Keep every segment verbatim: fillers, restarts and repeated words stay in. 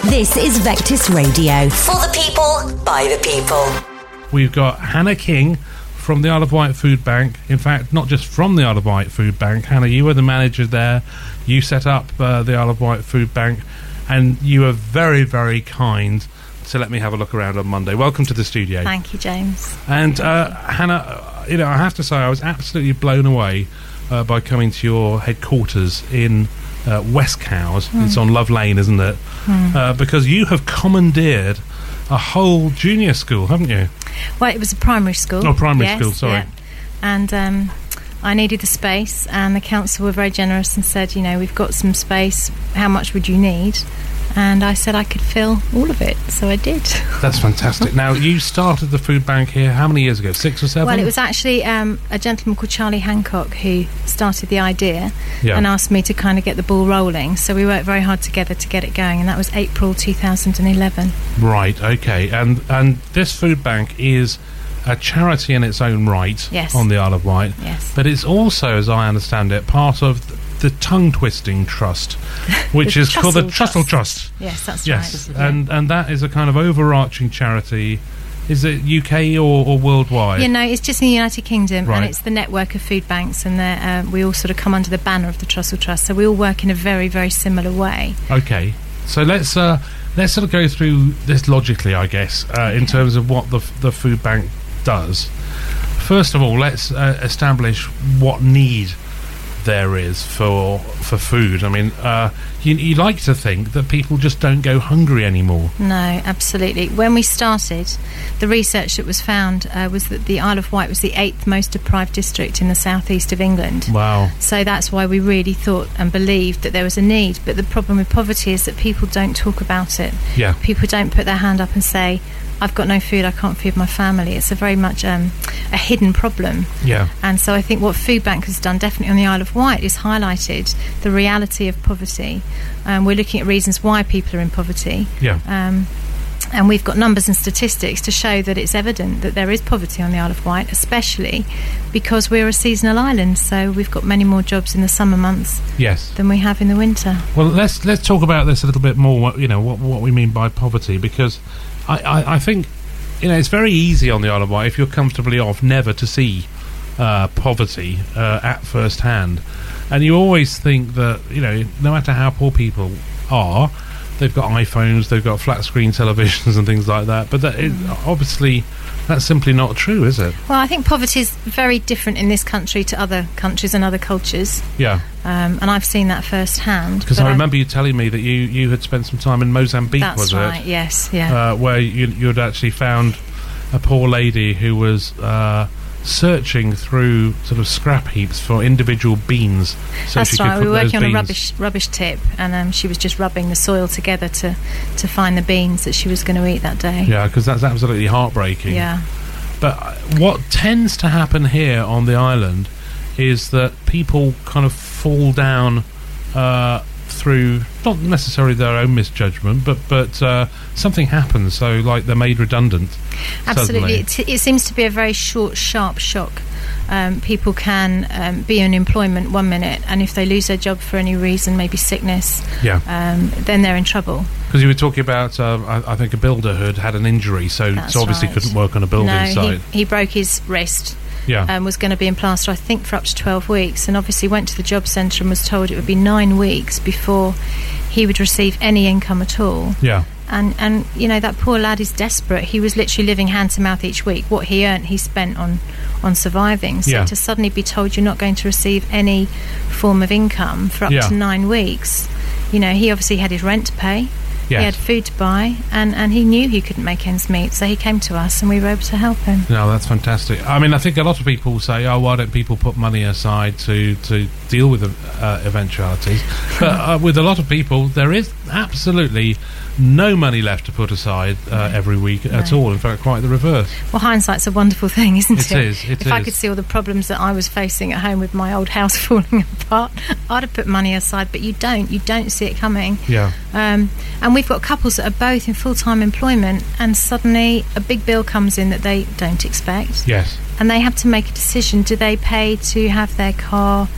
This is Vectis Radio. For the people, by the people. We've got Hannah King from the Isle of Wight Food Bank. In fact, not just from the Isle of Wight Food Bank. Hannah, you were the manager there. You set up uh, the Isle of Wight Food Bank, and you were very, very kind to let me have a look around on Monday. Welcome to the studio. Thank you, James. And uh, Hannah, you know, I have to say I was absolutely blown away uh, by coming to your headquarters in uh, West Cowes. Mm. It's on Love Lane, isn't it? Mm. Uh, because you have commandeered a whole junior school, haven't you? Well, it was a primary school. Oh, primary yes, school, sorry. Yeah. And um, I needed the space, and the council were very generous and said, you know, we've got some space, how much would you need? And I said I could fill all of it, so I did. That's fantastic. Now, you started the food bank here how many years ago? Six or seven? Well, it was actually um, a gentleman called Charlie Hancock who started the idea yeah. and asked me to kind of get the ball rolling. So we worked very hard together to get it going, and that was April two thousand eleven. Right, okay. And and this food bank is a charity in its own right yes. on the Isle of Wight. Yes. But it's also, as I understand it, part of the Tongue Twisting Trust, which is called the Trussell Trust. Trust. Yes, that's yes. right. Yeah. And and that is a kind of overarching charity. Is it U K or, or worldwide? You know, it's just in the United Kingdom, right. and it's the network of food banks, and uh, we all sort of come under the banner of the Trussell Trust, so we all work in a very, very similar way. Okay. So let's uh, let's sort of go through this logically, I guess, uh, in terms of what the, the food bank does. First of all, let's uh, establish what need there is for for food. I mean, uh, you, you like to think that people just don't go hungry anymore. No, absolutely. When we started, the research that was found uh, was that the Isle of Wight was the eighth most deprived district in the southeast of England. Wow. So that's why we really thought and believed that there was a need. But the problem with poverty is that people don't talk about it. Yeah. People don't put their hand up and say, I've got no food, I can't feed my family. It's a very much um, a hidden problem. Yeah. And so I think what Food Bank has done, definitely on the Isle of Wight, is highlighted the reality of poverty. Um, we're looking at reasons why people are in poverty. Yeah. Um, and we've got numbers and statistics to show that it's evident that there is poverty on the Isle of Wight, especially because we're a seasonal island, so we've got many more jobs in the summer months yes. than we have in the winter. Well, let's let's talk about this a little bit more, what, you know, what, what we mean by poverty, because I, I, I think, you know, it's very easy on the Isle of Wight, if you're comfortably off, never to see uh, poverty uh, at first hand. And you always think that, you know, no matter how poor people are, they've got iPhones, they've got flat screen televisions and things like that. But that is, obviously, that's simply not true, is it? Well, I think poverty is very different in this country to other countries and other cultures. Yeah. Um, and I've seen that firsthand. Because I remember I, you telling me that you, you had spent some time in Mozambique, that's was right, it? yes, yeah. Uh, where you, you'd actually found a poor lady who was uh, searching through sort of scrap heaps for individual beans. So that's she right, could we were working on beans. a rubbish rubbish tip, and um, she was just rubbing the soil together to, to find the beans that she was going to eat that day. Yeah, because that's absolutely heartbreaking. Yeah. But what tends to happen here on the island is that people kind of fall down uh, through not necessarily their own misjudgment, but but uh, something happens, so like they're made redundant. Absolutely, it, it seems to be a very short, sharp shock. Um, people can um, be in employment one minute, and if they lose their job for any reason, maybe sickness, yeah, um, then they're in trouble. Because you were talking about, uh, I, I think a builder had had an injury, so, so obviously right. couldn't work on a building no, site. He, he broke his wrist. Yeah. Um, was going to be in plaster, I think, for up to twelve weeks, and obviously went to the job centre and was told it would be nine weeks before he would receive any income at all. Yeah. And, and you know, that poor lad is desperate. He was literally living hand to mouth each week. What he earned, he spent on, on surviving. So yeah. to suddenly be told you're not going to receive any form of income for up yeah. to nine weeks, you know, he obviously had his rent to pay. Yes. He had food to buy, and, and he knew he couldn't make ends meet, so he came to us and we were able to help him. No, that's fantastic. I mean, I think a lot of people say, oh, why don't people put money aside to, to deal with uh, eventualities? But uh, with a lot of people, there is absolutely no money left to put aside uh, every week no. at all. In fact, quite the reverse. Well, hindsight's a wonderful thing, isn't it? It is, it if is. I could see all the problems that I was facing at home with my old house falling apart, I'd have put money aside, but you don't. You don't see it coming. Yeah. Um, and we've got couples that are both in full-time employment, and suddenly a big bill comes in that they don't expect. Yes. And they have to make a decision. Do they pay to have their car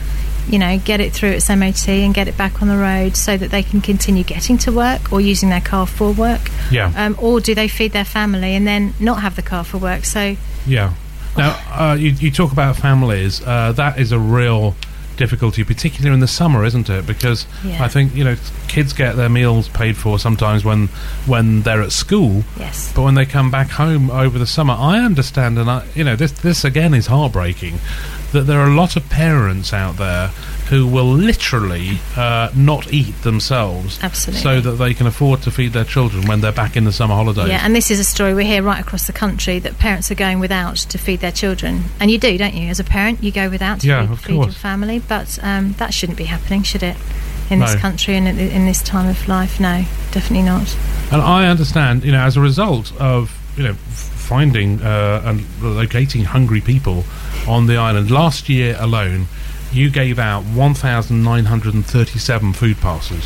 you know, get it through its M O T and get it back on the road so that they can continue getting to work or using their car for work? Yeah. Um, or do they feed their family and then not have the car for work? So yeah. Now, uh, you, you talk about families. Uh, that is a real difficulty, particularly in the summer, isn't it? Because yeah. I think, you know, kids get their meals paid for sometimes when when they're at school. Yes. But when they come back home over the summer, I understand, and I, you know, this this again is heartbreaking, that there are a lot of parents out there who will literally uh, not eat themselves, absolutely, so that they can afford to feed their children when they're back in the summer holidays. Yeah, and this is a story we hear right across the country, that parents are going without to feed their children. And you do, don't you? As a parent, you go without to yeah, feed, of feed your course. family. But um, that shouldn't be happening, should it? In No. this country and in, in this time of life, no, definitely not. And I understand, you know, as a result of, you know, f- finding uh, and locating hungry people on the island, last year alone, you gave out one thousand nine hundred thirty-seven food parcels.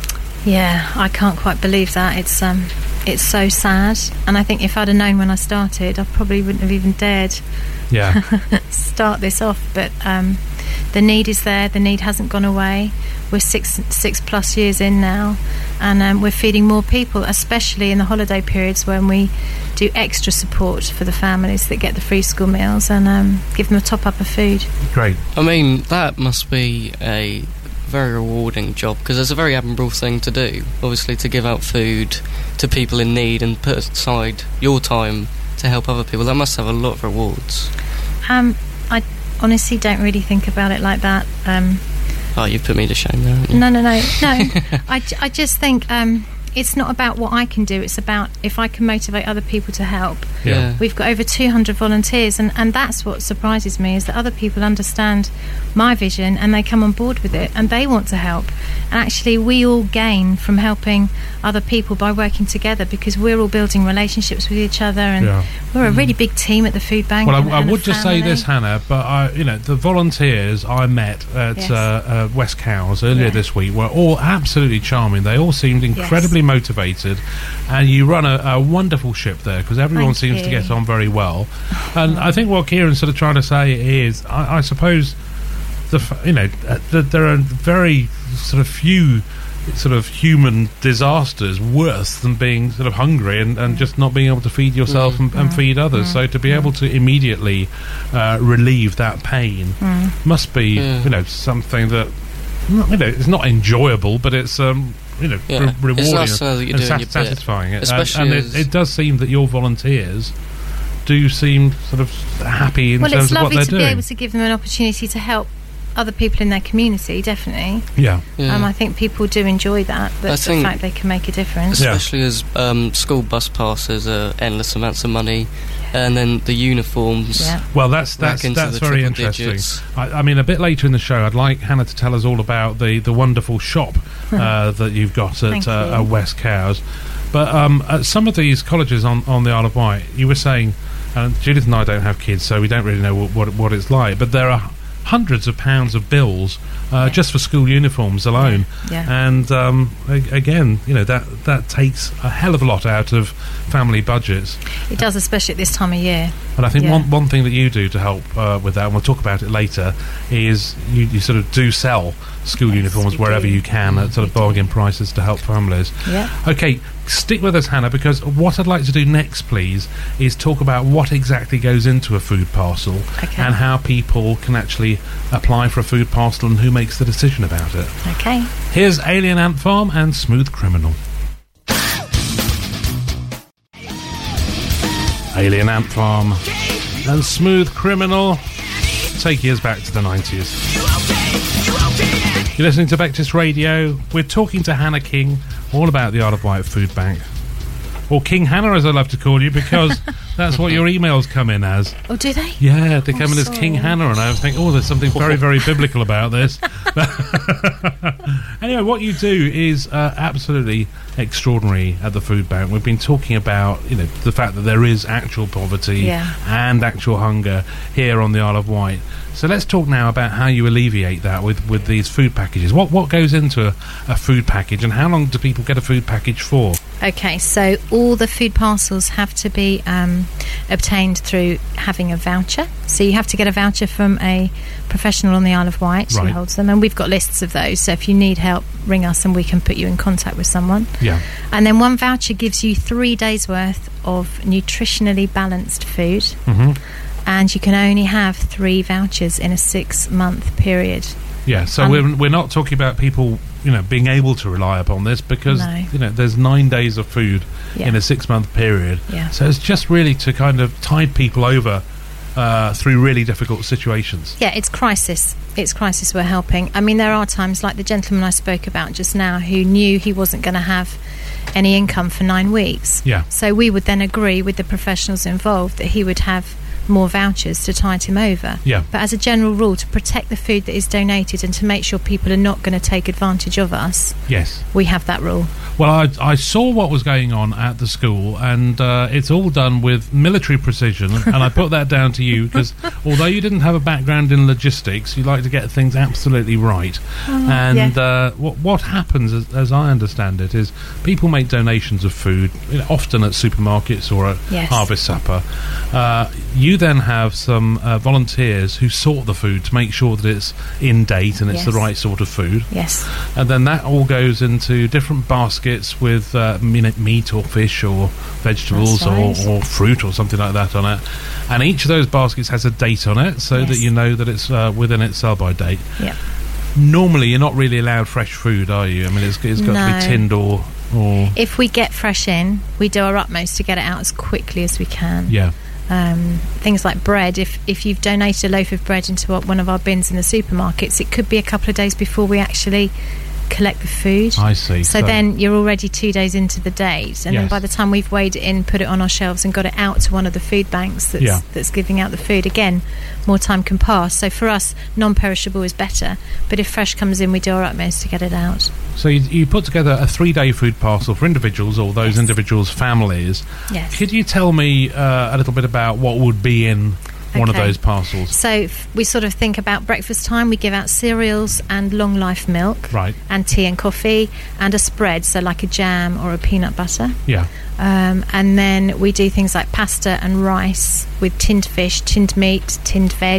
Yeah, I can't quite believe that. It's um, it's so sad. And I think if I'd have known when I started, I probably wouldn't have even dared Yeah. start this off. But um, the need is there. The need hasn't gone away. We're six six plus years in now, and um, we're feeding more people, especially in the holiday periods when we do extra support for the families that get the free school meals and um, give them a top up of food. Great. I mean, that must be a very rewarding job, because it's a very admirable thing to do, obviously, to give out food to people in need and put aside your time to help other people. That must have a lot of rewards. Um, I honestly don't really think about it like that. Um, Oh, you've put me to shame there, haven't you? no, no, no, no. I, j- I just think um, it's not about what I can do. It's about if I can motivate other people to help. Yeah. Yeah. We've got over two hundred volunteers, and, and that's what surprises me, is that other people understand my vision and they come on board with it and they want to help. And actually we all gain from helping other people by working together, because we're all building relationships with each other, and Yeah. we're a really big team at the food bank. Well, and, I, I and a would just say family. this, Hannah, but I, you know, the volunteers I met at Yes. uh, uh, West Cowes earlier Yeah. this week were all absolutely charming. They all seemed incredibly motivated, and you run a, a wonderful ship there, because everyone Thank seems to you. get on very well. And I think what Kieran's sort of trying to say is, I, I suppose, the f- you know, uh, that there are very sort of few sort of human disasters worse than being sort of hungry and, and just not being able to feed yourself Mm. and, and Mm. feed others. Mm. So to be able to immediately uh, relieve that pain Mm. must be, Yeah. you know, something that, not- you know, it's not enjoyable, but it's um, you know, Yeah. re- It's rewarding nice to know that you're and doing sat- your bit. satisfying. It. Especially and, and as- it, it does seem that your volunteers do seem sort of happy in Well, terms it's of what lovely they're to doing. be able to give them an opportunity to help other people in their community, definitely. Yeah. Yeah. Um, I think people do enjoy that, I that the think- fact they can make a difference. Yeah. Especially as um, school bus passes are endless amounts of money, and then the uniforms Yeah. Well, that's rack that's into that's the very triple interesting. digits. I, I mean, a bit later in the show, I'd like Hannah to tell us all about the, the wonderful shop uh, that you've got at, Thank uh, you. at West Cowes. But um, at some of these colleges on, on the Isle of Wight, you were saying, and Judith and I don't have kids, so we don't really know what, what, what it's like, but there are hundreds of pounds of bills uh, Yeah. just for school uniforms alone. Yeah. And um, a- again, you know, that, that takes a hell of a lot out of family budgets. It does, especially at this time of year. And I think Yeah. one one thing that you do to help uh, with that, and we'll talk about it later, is you, you sort of do sell school Yes, uniforms we wherever do. you can at sort We of do. bargain prices to help families. Yeah. Okay, stick with us, Hannah, because what I'd like to do next, please, is talk about what exactly goes into a food parcel Okay. and how people can actually apply for a food parcel and who makes the decision about it. Okay. Here's Alien Ant Farm and Smooth Criminal. Alien Ant Farm and Smooth Criminal take years back to the nineties. You're listening to Bectis Radio. We're talking to Hannah King all about the Isle of Wight Food Bank. Or King Hannah, as I love to call you, because that's what your emails come in as. Oh, do they? Yeah, they Oh, come in as sorry. King Hannah, and I was thinking, oh, there's something very, very biblical about this. Anyway, what you do is uh, absolutely extraordinary at the food bank. We've been talking about, you know, the fact that there is actual poverty Yeah. and actual hunger here on the Isle of Wight. So let's talk now about how you alleviate that with, with these food packages. What what goes into a, a food package, and how long do people get a food package for? Okay, so all the food parcels have to be um, obtained through having a voucher. So you have to get a voucher from a professional on the Isle of Wight Right. who holds them, and we've got lists of those. So if you need help, ring us and we can put you in contact with someone. Yeah. And then one voucher gives you three days worth of nutritionally balanced food, hmm and you can only have three vouchers in a six-month period. Yeah, so Um, we're we're not talking about people, you know, being able to rely upon this because No. you know there's nine days of food Yeah. in a six month period. Yeah. So it's just really to kind of tide people over uh, through really difficult situations. Yeah, it's crisis. It's crisis we're helping. I mean, there are times like the gentleman I spoke about just now who knew he wasn't going to have any income for nine weeks. Yeah. So we would then agree with the professionals involved that he would have more vouchers to tide him over. Yeah. But as a general rule, to protect the food that is donated and to make sure people are not going to take advantage of us, Yes. we have that rule. Well, I, I saw what was going on at the school, and uh, it's all done with military precision. And I put that down to you because although you didn't have a background in logistics, you like to get things absolutely right. and yeah. uh, what, what happens, as, as I understand it, is people make donations of food, you know, often at supermarkets or at Yes. Harvest Supper. Uh, you then have some uh, volunteers who sort the food to make sure that it's in date and it's the Yes. right sort of food. Yes. And then that all goes into different baskets with uh, meat meat or fish or vegetables That's or, right. or fruit or something like that on it. And each of those baskets has a date on it so Yes. that you know that it's uh, within its sell-by date. Yeah. Normally, you're not really allowed fresh food, are you? I mean, it's, it's got to No. be tinned or... or If we get fresh in, we do our utmost to get it out as quickly as we can. yeah, Um, things like bread, if if you've donated a loaf of bread into what- one of our bins in the supermarkets, it could be a couple of days before we actually collect the food. I see. So then you're already two days into the date, and then Yes. by the time we've weighed it in, put it on our shelves and got it out to one of the food banks that's, Yeah. that's giving out the food, again, more time can pass. So for us, non-perishable is better, but if fresh comes in, we do our utmost to get it out. So you, you put together a three-day food parcel for individuals or those Yes. individuals' families. Yes. Could you tell me uh, a little bit about what would be in one of Okay. those parcels? So f- we sort of think about breakfast time. We give out cereals and long life milk, Right. and tea and coffee, and a spread, so like a jam or a peanut butter. Yeah. Um, and then we do things like pasta and rice with tinned fish, tinned meat, tinned veg.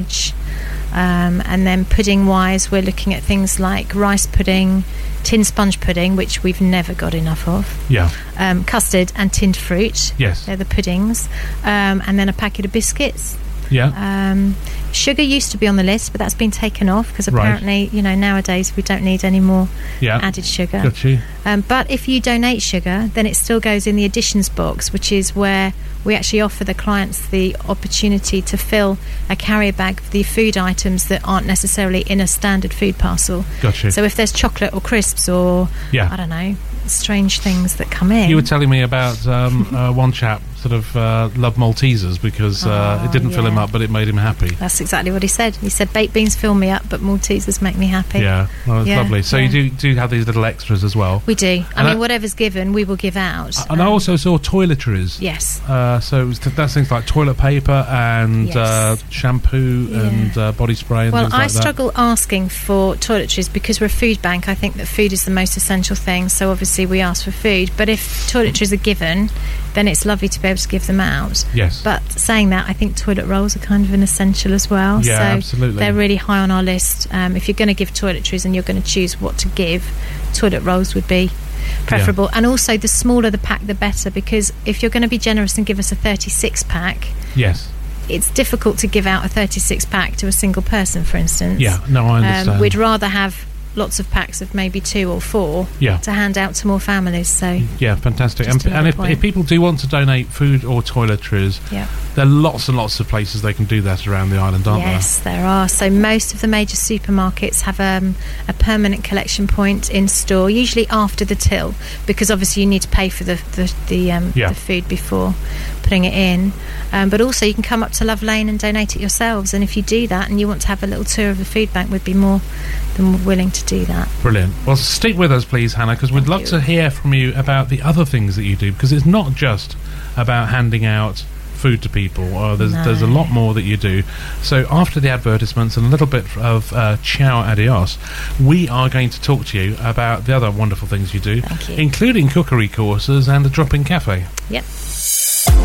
Um, and then pudding wise, we're looking at things like rice pudding, tinned sponge pudding, which we've never got enough of, Yeah. um, custard and tinned fruit. Yes. They're the puddings. Um, and then a packet of biscuits. Yeah. Um, sugar used to be on the list, but that's been taken off because Right. apparently, you know, nowadays we don't need any more Yeah. added sugar. Got you. Um, but if you donate sugar, then it still goes in the additions box, which is where we actually offer the clients the opportunity to fill a carrier bag of the food items that aren't necessarily in a standard food parcel. Got you. So if there's chocolate or crisps or, Yeah. I don't know, strange things that come in. You were telling me about um, uh, one chap sort of uh, loved Maltesers because uh, Oh, it didn't fill him yeah. up, but it made him happy. That's exactly what he said. He said, baked beans fill me up, but Maltesers make me happy. Yeah, well, that's Yeah, lovely. So yeah. you do do have these little extras as well. We do. I And mean, I- whatever's given, we will give out. And I Um, also saw toiletries. Yes. Uh, so it was th- that's things like toilet paper and Yes. uh, shampoo Yeah. and uh, body spray and Well, things I like that. struggle asking for toiletries because we're a food bank. I think that food is the most essential thing, so obviously we ask for food. But if toiletries are given, then it's lovely to be able to give them out. Yes. But saying that, I think toilet rolls are kind of an essential as well. Yeah, so absolutely. they're really high on our list. Um, if you're going to give toiletries and you're going to choose what to give, toilet rolls would be preferable. And also, the smaller the pack, the better, because if you're going to be generous and give us a thirty-six pack, Yes. it's difficult to give out a thirty-six pack to a single person, for instance. Yeah. No, I understand. Um, we'd rather have lots of packs of maybe two or four Yeah. to hand out to more families. So, Yeah, fantastic. Just And, and another if, point. if people do want to donate food or toiletries, yeah. there are lots and lots of places they can do that around the island, aren't Yes, there are. So most of the major supermarkets have um, a permanent collection point in store, usually after the till, because obviously you need to pay for the the, the, um, Yeah. the food before putting it in. Um, but also you can come up to Love Lane and donate it yourselves. And if you do that and you want to have a little tour of the food bank, we'd be more than willing to do that. there? Brilliant. Well, stick with us, please, Hannah, because we'd Thank love you. to hear from you about the other things that you do, because it's not just about handing out food to people. Or there's No. there's a lot more that you do. So after the advertisements and a little bit of uh, ciao adios, we are going to talk to you about the other wonderful things you do, Thank you. including cookery courses and a drop-in cafe. Yep.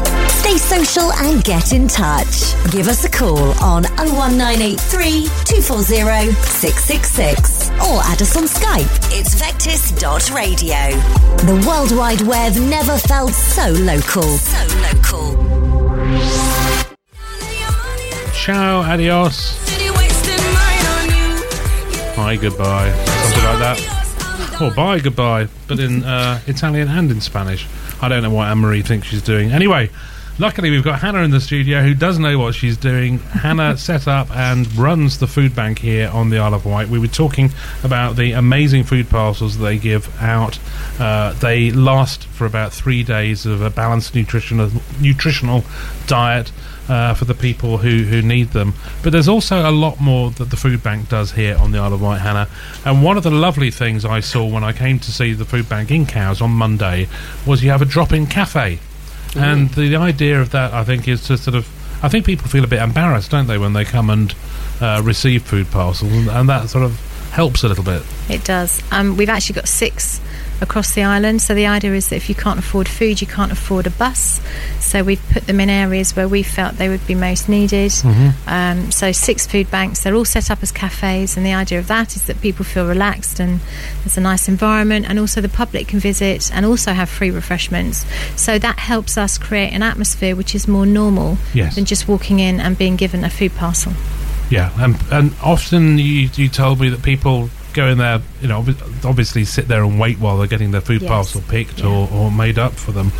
Stay social and get in touch. Give us a call on oh one nine eight three, two four zero, six six six or add us on Skype. It's vectis dot radio. The World Wide Web never felt so local. So local. Ciao, adios. Hi, goodbye. Something like that. Or bye, goodbye. But in uh, Italian and in Spanish. I don't know what Anne-Marie thinks she's doing. Anyway, luckily we've got Hannah in the studio who does know what she's doing. Hannah set up and runs the food bank here on the Isle of Wight. We were talking about the amazing food parcels they give out. Uh, they last for about three days of a balanced nutritional nutritional diet uh, for the people who, who need them. But there's also a lot more that the food bank does here on the Isle of Wight, Hannah. And one of the lovely things I saw when I came to see the food bank in Cowes on Monday was you have a drop-in cafe. Mm-hmm. And the idea of that, I think, is to sort of... I think people feel a bit embarrassed, don't they, when they come and uh, receive food parcels, and, and that sort of helps a little bit. It does. Um, we've actually got six across the island, so the idea is that if you can't afford food, you can't afford a bus, so we've put them in areas where we felt they would be most needed. Mm-hmm. Um, so six food banks, they're all set up as cafes, and the idea of that is that people feel relaxed and there's a nice environment, and also the public can visit and also have free refreshments, so that helps us create an atmosphere which is more normal yes. than just walking in and being given a food parcel. Yeah, and, and often you, you told me that people go in there, you know, obviously sit there and wait while they're getting their food yes. parcel picked yeah. or, or made up for them.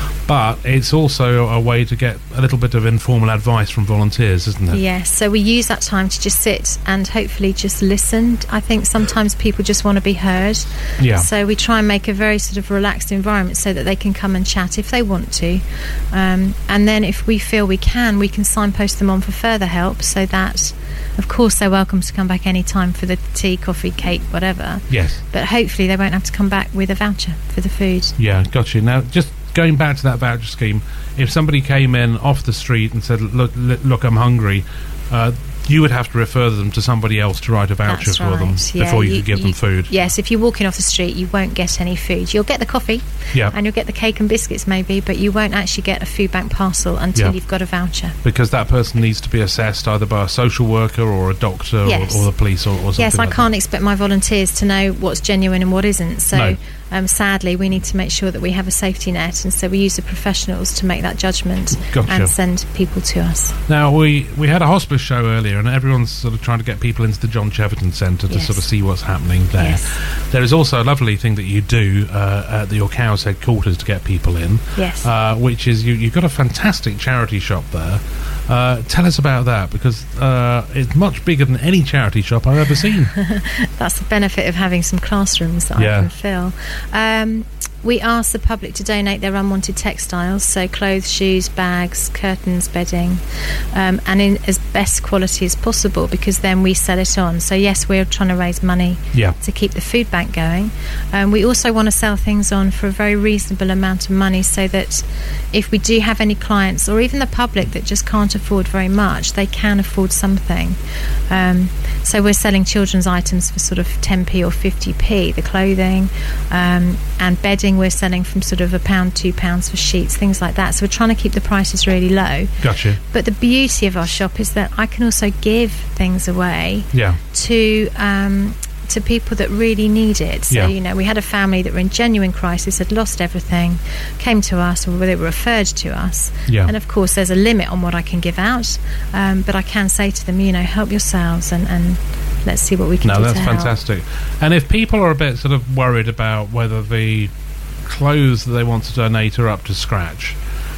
But it's also a way to get a little bit of informal advice from volunteers, isn't it? Yes, so we use that time to just sit and hopefully just listen. I think sometimes people just want to be heard. Yeah. So we try and make a very sort of relaxed environment so that they can come and chat if they want to. Um, and then if we feel we can, we can signpost them on for further help, so that, of course, they're welcome to come back any time for the tea, coffee, cake, whatever. Yes. But hopefully they won't have to come back with a voucher for the food. Yeah, got you. Now, just going back to that voucher scheme, if somebody came in off the street and said, look, look, I'm hungry, uh, you would have to refer them to somebody else to write a voucher That's for right. them yeah, before you, you could give you, them food. Yes, if you're walking off the street, you won't get any food. You'll get the coffee yeah. and you'll get the cake and biscuits maybe, but you won't actually get a food bank parcel until yeah. you've got a voucher. Because that person needs to be assessed either by a social worker or a doctor yes. or, or the police or, or something Yes, I like can't that. expect my volunteers to know what's genuine and what isn't. So No. um, sadly, we need to make sure that we have a safety net, and so we use the professionals to make that judgment Gotcha. and send people to us. Now, we, we had a hospice show earlier, and everyone's sort of trying to get people into the John Cheverton Centre to Yes. sort of see what's happening there. Yes. There is also a lovely thing that you do uh, at the, your Cowes headquarters to get people in, Yes. uh, which is you, you've got a fantastic charity shop there. Uh, tell us about that, because uh, it's much bigger than any charity shop I've ever seen. That's the benefit of having some classrooms that Yeah. I can fill. Um, we ask the public to donate their unwanted textiles, so clothes, shoes, bags, curtains, bedding, um, and in as best quality as possible, because then we sell it on. So yes, we're trying to raise money Yeah. to keep the food bank going. Um, we also want to sell things on for a very reasonable amount of money, so that if we do have any clients or even the public that just can't afford very much, they can afford something. Um, so we're selling children's items for sort of ten p or fifty p, the clothing, um, and bedding we're selling from sort of a pound, two pounds for sheets, things like that. So we're trying to keep the prices really low. Gotcha. But the beauty of our shop is that I can also give things away Yeah. to um, to people that really need it. So, Yeah. you know, we had a family that were in genuine crisis, had lost everything, came to us, or they were referred to us. Yeah. And of course, there's a limit on what I can give out, um, but I can say to them, you know, help yourselves and, and let's see what we can No, do that's to help. fantastic. And if people are a bit sort of worried about whether the clothes that they want to donate are up to scratch,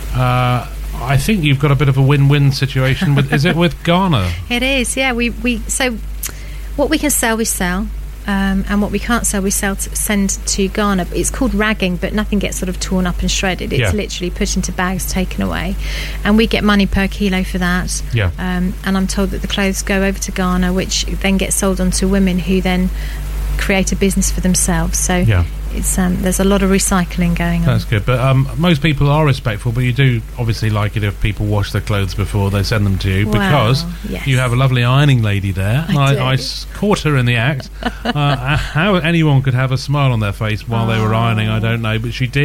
uh, I think you've got a bit of a win-win situation with. Is it with Ghana? It is, yeah. We, we so what we can sell, we sell. Um, and what we can't sell, we sell to, send to Ghana. It's called ragging, but nothing gets sort of torn up and shredded. It's Yeah. literally put into bags, taken away, and we get money per kilo for that. Yeah. Um, and I'm told that the clothes go over to Ghana, which then gets sold on to women who then create a business for themselves. So Yeah. it's um, there's a lot of recycling going on. That's good. But um, most people are respectful, but you do obviously like it if people wash their clothes before they send them to you, Well, because yes. you have a lovely ironing lady there. I do. I, I s- caught her in the act. uh, how anyone could have a smile on their face while they were Oh. ironing, I don't know, but she did.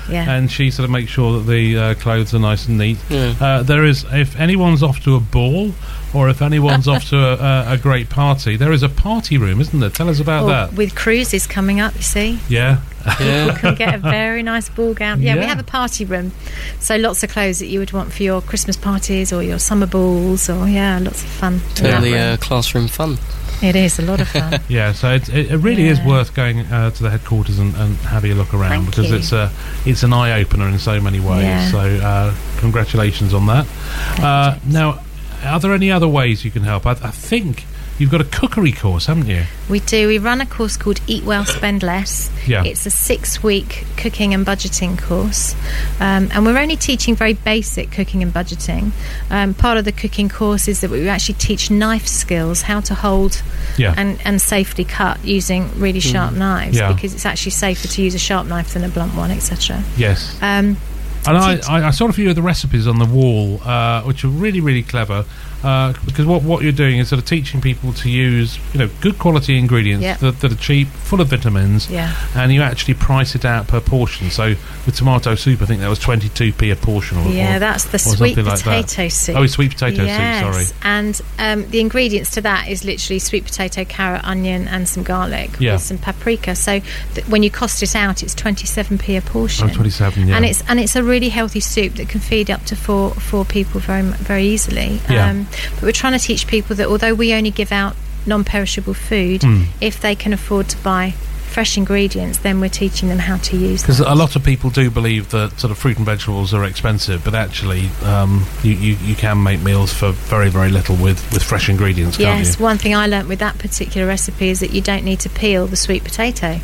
yeah. and she sort of makes sure that the uh, clothes are nice and neat. Yeah. Uh, there is, if anyone's off to a ball, or if anyone's off to a, a, a great party, there is a party room, isn't there? Tell us about Or that. with cruises coming up, you see. Yeah. People Yeah. can get a very nice ball gown. Yeah, Yeah. we have a party room, so lots of clothes that you would want for your Christmas parties or your summer balls, or yeah, lots of fun. in that Totally room. uh, classroom fun. It is a lot of fun. Yeah, so it, it, it really is Yeah. worth going uh, to the headquarters and, and having a look around Thank because you. it's a it's an eye opener in so many ways. Yeah. So uh, congratulations on that. Uh, now, are there any other ways you can help? I, I think you've got a cookery course, haven't you? We do. We run a course called Eat Well, Spend Less. Yeah. It's a six-week cooking and budgeting course, um, and we're only teaching very basic cooking and budgeting. Um, part of the cooking course is that we actually teach knife skills, how to hold Yeah. and, and safely cut using really sharp knives, Yeah. because it's actually safer to use a sharp knife than a blunt one, et cetera. Yes. Um, And I, Teach- I, I saw a few of the recipes on the wall, uh, which are really, really clever. Uh, because what, what you're doing is sort of teaching people to use, you know, good quality ingredients Yeah. that, that are cheap, full of vitamins, yeah. and you actually price it out per portion. So with tomato soup, I think that was twenty-two p a portion. Or, Yeah, or, that's the or sweet something like that. potato soup. Oh, it's sweet potato yes. soup. Sorry. And um, the ingredients to that is literally sweet potato, carrot, onion, and some garlic Yeah. with some paprika. So th- when you cost it out, it's twenty-seven p a portion. Oh, twenty-seven. Yeah. And it's and it's a really healthy soup that can feed up to four four people very mu- very easily. Yeah. Um, but we're trying to teach people that although we only give out non-perishable food, Mm. if they can afford to buy fresh ingredients, then we're teaching them how to use Because them. a lot of people do believe that sort of fruit and vegetables are expensive, but actually um, you, you, you can make meals for very, very little with, with fresh ingredients, can't Yes, you? one thing I learnt with that particular recipe is that you don't need to peel the sweet potato.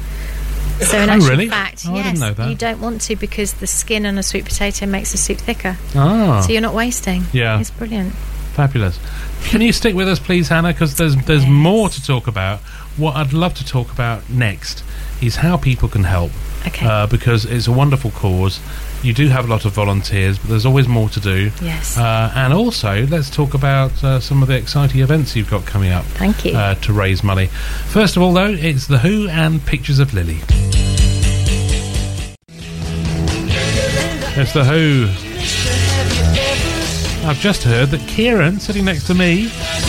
So in Oh, actual really? fact, Oh, I yes, didn't know that. you don't want to, because the skin on a sweet potato makes the soup thicker. Ah, So you're not wasting. yeah. It's brilliant. Fabulous. Can you stick with us, please, Hannah? Because there's there's Yes. more to talk about. What I'd love to talk about next is how people can help, Okay. uh, because it's a wonderful cause. You do have a lot of volunteers, but there's always more to do. yes. Uh, and also, let's talk about uh, some of the exciting events you've got coming up Thank you. uh, to raise money. First of all, though, it's The Who and Pictures of Lily. It's The Who. I've just heard that Kieran, sitting next to me,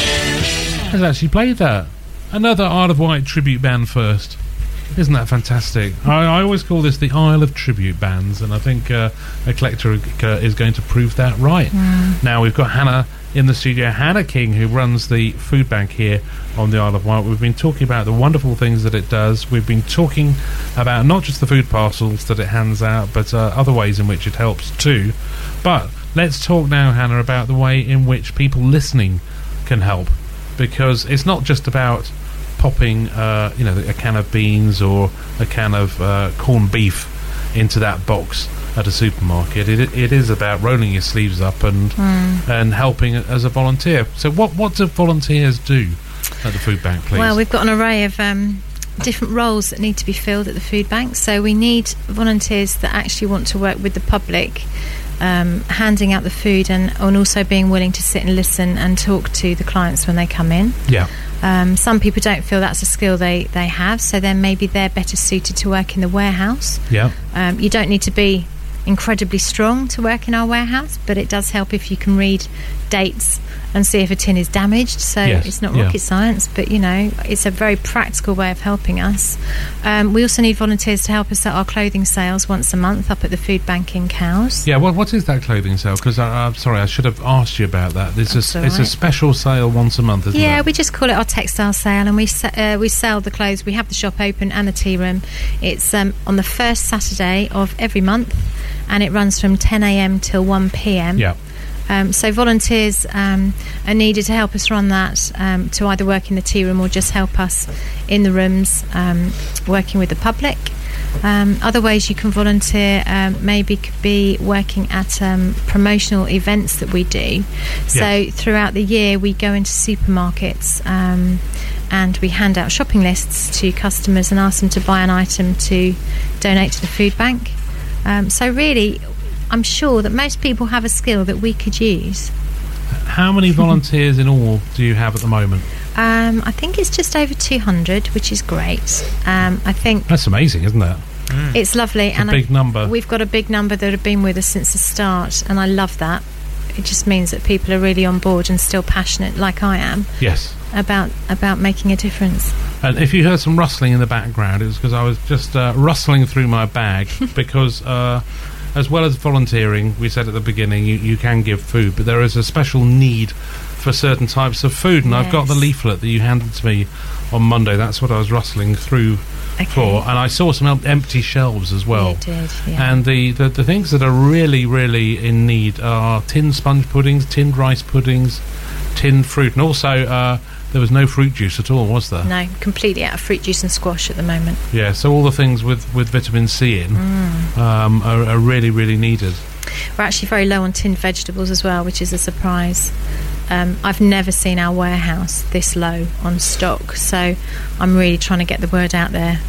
has actually played that. Another Isle of Wight tribute band first. Isn't that fantastic? I, I always call this the Isle of Tribute Bands, and I think uh, Eclectica is going to prove that right. Mm. Now, we've got Hannah in the studio, Hannah King, who runs the food bank here on the Isle of Wight. We've been talking about the wonderful things that it does. We've been talking about not just the food parcels that it hands out, but uh, other ways in which it helps too. But let's talk now, Hannah, about the way in which people listening can help, because it's not just about popping, uh, you know, a can of beans or a can of uh, corned beef into that box at a supermarket. It, it is about rolling your sleeves up and Mm. and helping as a volunteer. So, what what do volunteers do at the food bank, please? Well, we've got an array of um, different roles that need to be filled at the food bank. So we need volunteers that actually want to work with the public, um, handing out the food, and, and also being willing to sit and listen and talk to the clients when they come in. yeah, Um, some people don't feel that's a skill they, they have, so then maybe they're better suited to work in the warehouse. yeah, Um, you don't need to be incredibly strong to work in our warehouse, but it does help if you can read dates and see if a tin is damaged. So Yes, it's not yeah. rocket science, but you know, it's a very practical way of helping us. Um, we also need volunteers to help us at our clothing sales once a month up at the food bank in Cowes. yeah. What what is that clothing sale? Because I'm sorry, I should have asked you about that. It's That's a all it's a right. special sale once a month, isn't Yeah, it? we just call it our textile sale, and we se- uh, we sell the clothes. We have the shop open and the tea room. It's um, on the first Saturday of every month, and it runs from ten a.m. till one p.m. Yeah. Um, so volunteers um, are needed to help us run that, um, to either work in the tea room or just help us in the rooms, um, working with the public. Um, other ways you can volunteer um, maybe could be working at um, promotional events that we do. So Yes. throughout the year we go into supermarkets um, and we hand out shopping lists to customers and ask them to buy an item to donate to the food bank. Um, so really, I'm sure that most people have a skill that we could use. How many volunteers in all do you have at the moment? Um, I think it's just over two hundred, which is great. Um, I think That's amazing, isn't it? Mm. It's lovely. It's and a big I, number. We've got a big number that have been with us since the start, and I love that. It just means that people are really on board and still passionate, like I am, Yes. about about making a difference. And if you heard some rustling in the background, it was because I was just uh, rustling through my bag because, uh, as well as volunteering, we said at the beginning, you, you can give food, but there is a special need for certain types of food, and I've got the Yes. leaflet that you handed to me on Monday. That's what I was rustling through Okay. for, and I saw some em- empty shelves as well. You did, yeah. And the, the, the things that are really, really in need are tinned sponge puddings, tinned rice puddings, tinned fruit, and also uh, there was no fruit juice at all, was there? No, completely out of fruit juice and squash at the moment. Yeah, so all the things with, with vitamin C in Mm. um, are, are really, really needed. We're actually very low on tinned vegetables as well, which is a surprise. Um, I've never seen our warehouse this low on stock, so I'm really trying to get the word out there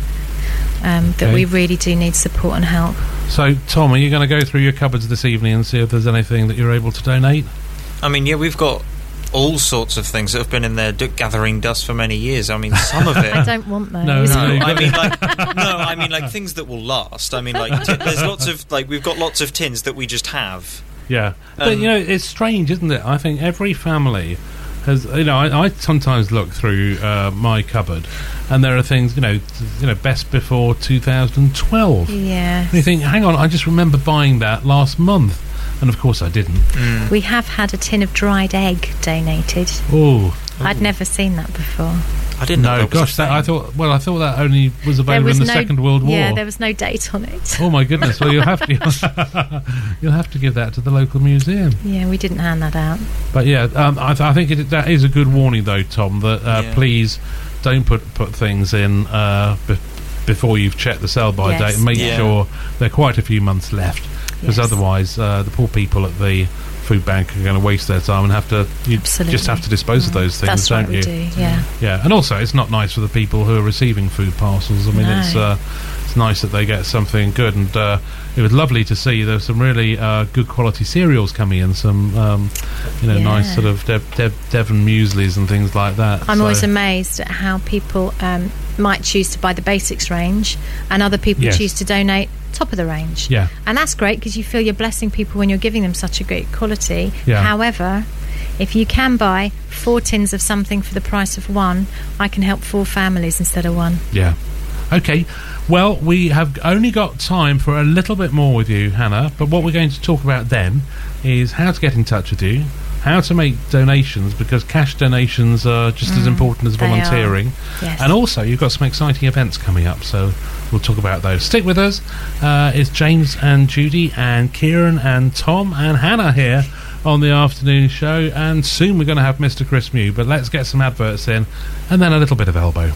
um, that Okay. we really do need support and help. So, Tom, are you going to go through your cupboards this evening and see if there's anything that you're able to donate? I mean, yeah, we've got all sorts of things that have been in there d- gathering dust for many years. I mean, some of it... I don't want those. No, No, no. I mean like no, I mean like things that will last. I mean like t- there's lots of like we've got lots of tins that we just have. Yeah. But, Um, you know, it's strange, isn't it? I think every family has, you know, I, I sometimes look through uh, my cupboard and there are things, you know, t- you know, best before two thousand twelve. Yeah. And you think, hang on, I just remember buying that last month. And of course I didn't. We have had a tin of dried egg donated. Oh. I'd never seen that before. I didn't know No, that was a gosh, that, thing. I thought, well, I thought that only was There available was in the no, Second World War. Yeah, there was no date on it. Oh my goodness! Well, you'll have to you'll have to give that to the local museum. Yeah, we didn't hand that out. But yeah, um, I, th- I think it, that is a good warning, though, Tom. That uh, Yeah. please don't put put things in uh, be- before you've checked the sell-by Yes. date, and make Yeah. sure there are quite a few months left, because Yes. otherwise uh, the poor people at the food bank are going to waste their time and have to you Absolutely. just have to dispose of those things, That's don't what we you? do, yeah. Yeah, and also it's not nice for the people who are receiving food parcels. I mean, No. it's uh, it's nice that they get something good, and uh, it was lovely to see there's some really uh, good quality cereals coming in, some um, you know Yeah. nice sort of Dev- Dev- Devon mueslis and things like that. I'm So- always amazed at how people um, might choose to buy the basics range and other people Yes. choose to donate top of the range. Yeah. And that's great because you feel you're blessing people when you're giving them such a great quality. Yeah. However, if you can buy four tins of something for the price of one, I can help four families instead of one. Yeah. Okay. Well, we have only got time for a little bit more with you, Hannah, but what we're going to talk about then is how to get in touch with you, how to make donations, because cash donations are just as important as they are. volunteering. Yes. And also, you've got some exciting events coming up, so we'll talk about those. Stick with us. Uh, it's James and Judy and Kieran and Tom and Hannah here on the afternoon show, and soon we're going to have Mister Chris Mew, but let's get some adverts in, and then a little bit of Elbow.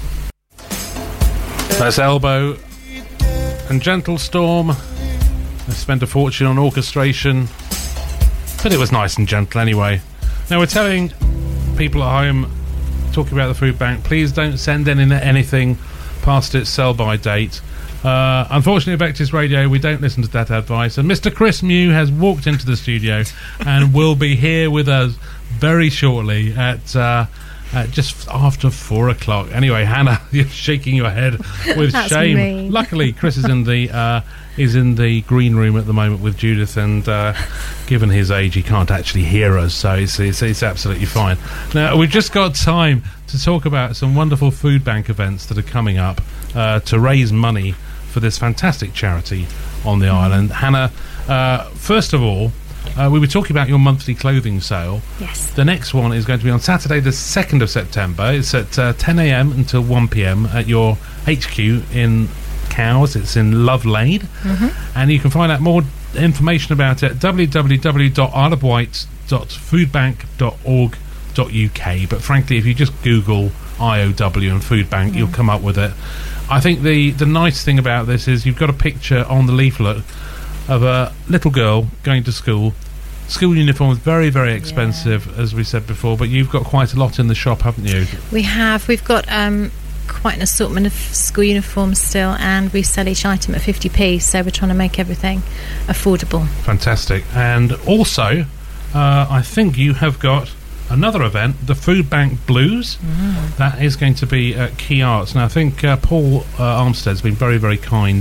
That's Elbow and Gentle Storm. They spent a fortune on orchestration, but it was nice and gentle anyway. Now we're telling people at home, talking about the food bank, please don't send in anything past its sell-by date. Uh, unfortunately, at Vectis Radio, we don't listen to that advice. And Mister Chris Mew has walked into the studio and will be here with us very shortly at uh, at just after four o'clock. Anyway, Hannah, you're shaking your head with That's shame. me. Luckily, Chris is in the uh, is in the green room at the moment with Judith, and uh, given his age, he can't actually hear us, so it's, it's, it's absolutely fine. Now, we've just got time to talk about some wonderful food bank events that are coming up uh, to raise money for this fantastic charity on the island. Hannah, uh, first of all, uh, we were talking about your monthly clothing sale. Yes. The next one is going to be on Saturday the second of September. It's at uh, ten a m until one p m at your H Q in Cowes. It's in Love Lane. Mm-hmm. And you can find out more information about it at w w w dot isle of wight dot food bank dot org dot u k. But frankly, if you just Google I O W and food bank, mm. you'll come up with it. I think the, the nice thing about this is you've got a picture on the leaflet of a little girl going to school. School uniforms, very, very expensive, yeah. as we said before, but you've got quite a lot in the shop, haven't you? We have. We've got um, quite an assortment of school uniforms still, and we sell each item at fifty p, so we're trying to make everything affordable. Fantastic. And also, uh, I think you have got another event, the Food Bank Blues. Mm. That is going to be at Key Arts. Now, I think uh, Paul uh, Armstead's been very, very kind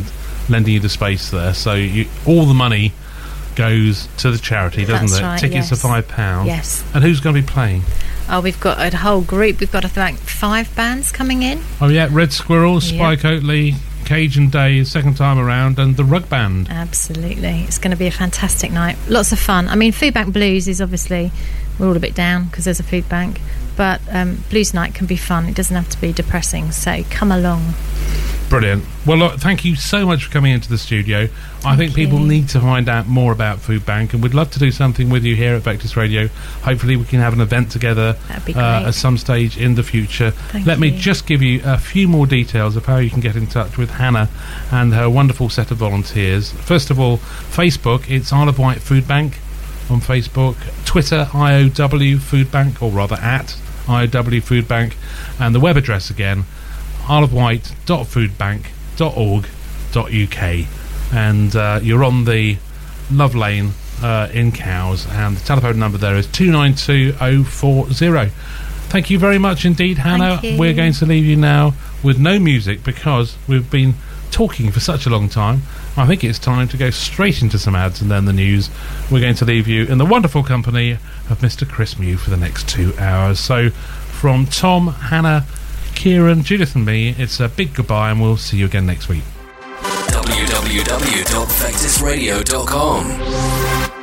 lending you the space there. So you, all the money goes to the charity, doesn't That's it? right, Tickets yes. are five pounds. Yes. And who's going to be playing? Oh, we've got a whole group. We've got, I think, five bands coming in. Oh yeah, Red Squirrel, Spike Yep. Oatley, Cajun Day, second time around, and the Rug Band. Absolutely. It's going to be a fantastic night. Lots of fun. I mean, Food Bank Blues is obviously, we're all a bit down because there's a food bank, but um, Blues Night can be fun. It doesn't have to be depressing, so come along. Brilliant. Well, look, thank you so much for coming into the studio. I think people you. need to find out more about Food Bank, and we'd love to do something with you here at Vectis Radio. Hopefully we can have an event together That'd be uh, great. at some stage in the future. Thank Let me you. just give you a few more details of how you can get in touch with Hannah and her wonderful set of volunteers. First of all, Facebook, it's Isle of Wight Food Bank on Facebook. Twitter, I O W Food Bank, or rather at I O W Food Bank. And the web address again, isle of wight dot food bank dot org dot U K. And uh, you're on the Love Lane uh, in Cowes, and the telephone number there is two nine two oh four oh. Thank you very much indeed, Hannah. Thank you. We're going to leave you now with no music because we've been talking for such a long time. I think it's time to go straight into some ads and then the news. We're going to leave you in the wonderful company of Mister Chris Mew for the next two hours. So from Tom, Hannah, Kieran, Judith and me, it's a big goodbye, and we'll see you again next week. w w w dot vectis radio dot com